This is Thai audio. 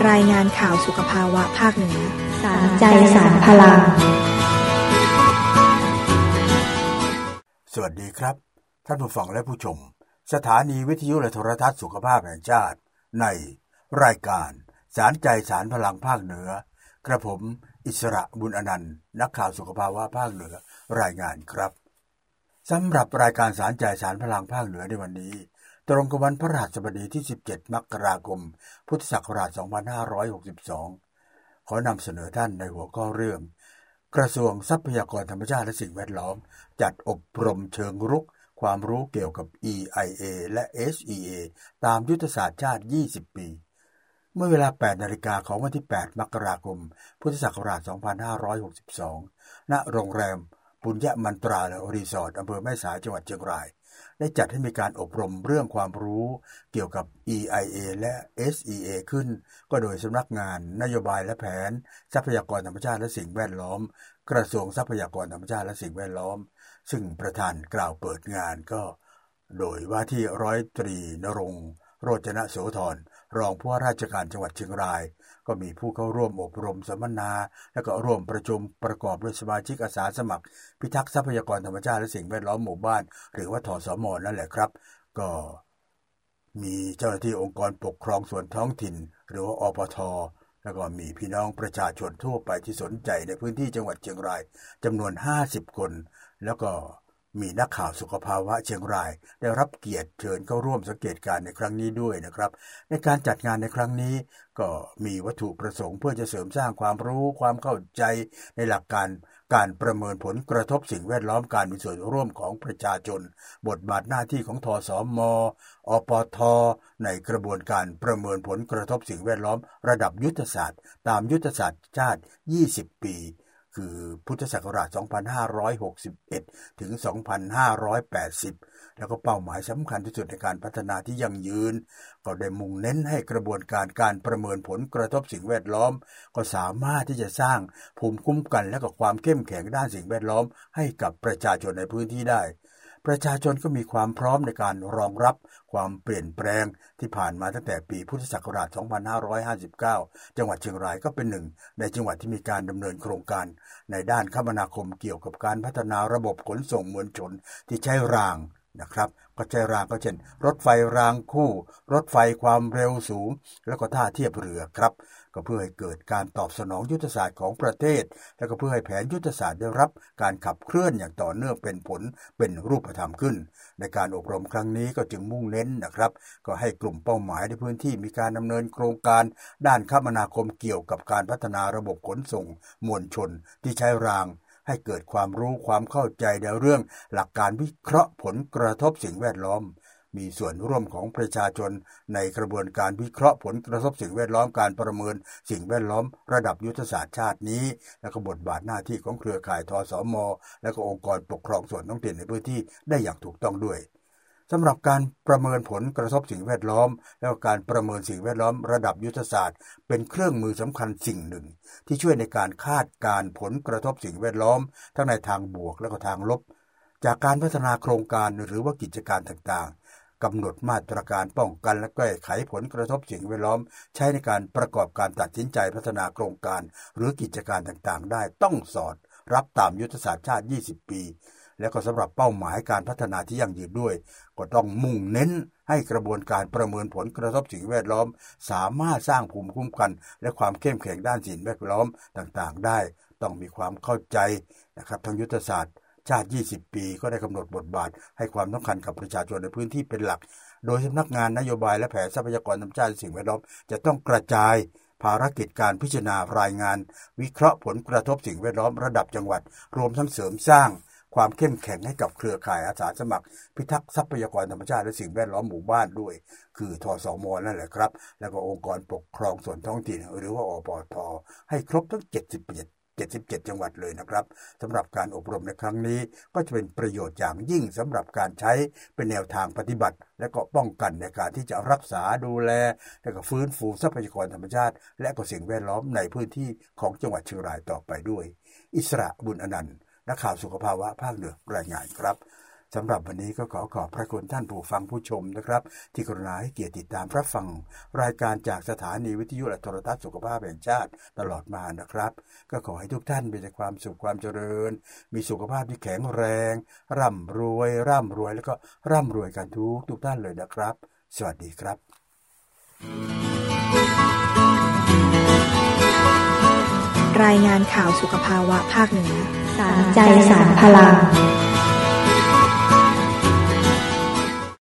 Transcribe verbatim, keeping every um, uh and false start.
รายงานข่าวสุขภาวะภาคเหนือสารใจสารพลังสวัสดีครับท่านผู้ฟังและผู้ชมสถานีวิทยุและโทรทัศน์สุขภาพแห่งชาติในรายการสารใจสารพลังภาคเหนือกระผมอิสระบุญอนันต์นักข่าวสุขภาวะภาคเหนือรายงานครับสำหรับรายการสารใจสารพลังภาคเหนือในวันนี้ตรงกับวันพฤหัสบดีที่สิบเจ็ดมกราคมพุทธศักราชสองพันห้าร้อยหกสิบสองขอนำเสนอท่านในหัวข้อเรื่องกระทรวงทรัพยากรธรรมชาติและสิ่งแวดล้อมจัดอบรมเชิงรุกความรู้เกี่ยวกับ อี ไอ เอ และ เอช อี เอ ตามยุทธศาสตร์ชาติยี่สิบปีเมื่อเวลา แปดนาฬิกา ของวันที่แปดมกราคมพุทธศักราชสองพันห้าร้อยหกสิบสองณโรงแรมปุญญมันตรารีสอร์ทอำเภอแม่สายจังหวัดเชียงรายได้จัดให้มีการอบรมเรื่องความรู้เกี่ยวกับ อี ไอ เอ และ เอช อี เอ ขึ้นก็โดยสำนักงานนโยบายและแผนทรัพยากรธรรมชาติและสิ่งแวดล้อมกระทรวงทรัพยากรธรรมชาติและสิ่งแวดล้อมซึ่งประธานกล่าวเปิดงานก็โดยว่าที่ร้อยตรีณรงค์โรจนโสธรรองผู้ว่าราชการจังหวัดเชียงรายก็มีผู้เข้าร่วมอบรมสัมมนาและก็ร่วมประชุมประกอบด้วยสมาชิกอาสาสมัครพิทักษ์ทรัพยากรธรรมชาติและสิ่งแวดล้อมหมู่บ้านหรือว่าทสม.นั่นแหละครับก็มีเจ้าหน้าที่องค์กรปกครองส่วนท้องถิ่นหรือว่าอปท.แล้วก็มีพี่น้องประชาชนทั่วไปที่สนใจในพื้นที่จังหวัดเชียงรายจำนวนห้าสิบคนแล้วก็มีนักข่าวสุขภาวะเชียงรายได้รับเกียรติเชิญเข้าร่วมสังเกตการณ์ในครั้งนี้ด้วยนะครับในการจัดงานในครั้งนี้ก็มีวัตถุประสงค์เพื่อจะเสริมสร้างความรู้ความเข้าใจในหลักการการประเมินผลกระทบสิ่งแวดล้อมการมีส่วนร่วมของประชาชนบทบาทหน้าที่ของทสม.อปท.ในกระบวนการประเมินผลกระทบสิ่งแวดล้อมระดับยุทธศาสตร์ตามยุทธศาสตร์ชาติยี่สิบปีคือพุทธศักราชสองพันห้าร้อยหกสิบเอ็ดถึงสองพันห้าร้อยแปดสิบแล้วก็เป้าหมายสำคัญที่สุดในการพัฒนาที่ยั่งยืนก็ได้มุ่งเน้นให้กระบวนการการประเมินผลกระทบสิ่งแวดล้อมก็สามารถที่จะสร้างภูมิคุ้มกันและก็ความเข้มแข็งด้านสิ่งแวดล้อมให้กับประชาชนในพื้นที่ได้ประชาชนก็มีความพร้อมในการรองรับความเปลี่ยนแปลงที่ผ่านมาตั้งแต่ปีพุทธศักราชสองพันห้าร้อยห้าสิบเก้าจังหวัดเชียงรายก็เป็นหนึ่งในจังหวัดที่มีการดำเนินโครงการในด้านคมนาคมเกี่ยวกับการพัฒนาระบบขนส่งมวลชนที่ใช้รางนะครับก็ใช้รางก็เช่นรถไฟรางคู่รถไฟความเร็วสูงแล้วก็ท่าเทียบเรือครับก็เพื่อให้เกิดการตอบสนองยุทธศาสตร์ของประเทศและก็เพื่อให้แผนยุทธศาสตร์ได้รับการขับเคลื่อนอย่างต่อเนื่องเป็นผลเป็นรูปธรรมขึ้นในการอบรมครั้งนี้ก็จึงมุ่งเน้นนะครับก็ให้กลุ่มเป้าหมายในพื้นที่มีการดำเนินโครงการด้านคมนาคมเกี่ยวกับการพัฒนาระบบขนส่งมวลชนที่ใช้รางให้เกิดความรู้ความเข้าใจในเรื่องหลักการวิเคราะห์ผลกระทบสิ่งแวดล้อมมีส่วนร่วมของประชาชนในกระบวนการวิเคราะห์ผลกระทบสิ่งแวดล้อมการประเมินสิ่งแวดล้อมระดับยุทธศาสตร์ชาตินี้และก็บทบาทหน้าที่ของเครือข่ายทสม.และก็องค์กรปกครองส่วนท้องถิ่นในพื้นที่ได้อย่างถูกต้องด้วยสำหรับการประเมินผลกระทบสิ่งแวดล้อมและการประเมินสิ่งแวดล้อมระดับยุทธศาสตร์เป็นเครื่องมือสำคัญสิ่งหนึ่งที่ช่วยในการคาดการผลกระทบสิ่งแวดล้อมทั้งในทางบวกและก็ทางลบจากการพัฒนาโครงการหรือว่ากิจการต่างๆกำหนดมาตรการป้องกันและแก้ไขผลกระทบสิ่งแวดล้อมใช้ในการประกอบการตัดสินใจพัฒนาโครงการหรือกิจการต่างๆได้ต้องสอดรับตามยุทธศาสตร์ชาติยี่สิบปีและก็สำหรับเป้าหมายการพัฒนาที่ยั่งยืนด้วยก็ต้องมุ่งเน้นให้กระบวนการประเมินผลกระทบสิ่งแวดล้อมสามารถสร้างภูมิคุ้มกันและความเข้มแข็งด้านสิ่งแวดล้อมต่างๆได้ต้องมีความเข้าใจนะครับทางยุทธศาสตร์ชาติยี่สิบปีก็ได้กำหนดบทบาทให้ความสำคัญกับประชาชนในพื้นที่เป็นหลักโดยสำนักงานนโยบายและแผนทรัพยากรธรรมชาติและสิ่งแวดล้อมจะต้องกระจายภารกิจการพิจารณารายงานวิเคราะห์ผลกระทบสิ่งแวดล้อมระดับจังหวัดรวมทั้งเสริมสร้างความเข้มแข็งให้กับเครือข่ายอาสาสมัครพิทักษ์ทรัพยากรธรรมชาติและสิ่งแวดล้อมหมู่บ้านด้วยคือทสม.นั่นแหละครับแล้วก็องค์กรปกครองส่วนท้องถิ่นหรือว่าอปท.ให้ครบทั้งเจ็ดสิบเจ็ด เจ็ดสิบเจ็ดจังหวัดเลยนะครับสำหรับการอบรมในครั้งนี้ก็จะเป็นประโยชน์อย่างยิ่งสำหรับการใช้เป็นแนวทางปฏิบัติและก็ป้องกันในการที่จะรักษาดูแลและก็ฟื้นฟูทรัพยากรธรรมชาติและก็สิ่งแวดล้อมในพื้นที่ของจังหวัดเชียงรายต่อไปด้วยอิสระบุญอนันต์นักข่าวสุขภาวะภาคเหนือรายงานครับสำหรับวันนี้ก็ขอขอบพระคุณท่านผู้ฟังผู้ชมนะครับที่กรุณาให้เกียรติติดตามรับฟังรายการจากสถานีวิทยุและโทรทัศน์สุขภาพแห่งชาติตลอดมานะครับก็ขอให้ทุกท่านมีแต่ความสุขความเจริญมีสุขภาพที่แข็งแรงร่ำรวยร่ำรวยแล้วก็ร่ำรวยกันทุกทุกท่านเลยนะครับสวัสดีครับรายงานข่าวสุขภาวะภาคเหนือสารใจสารพลัง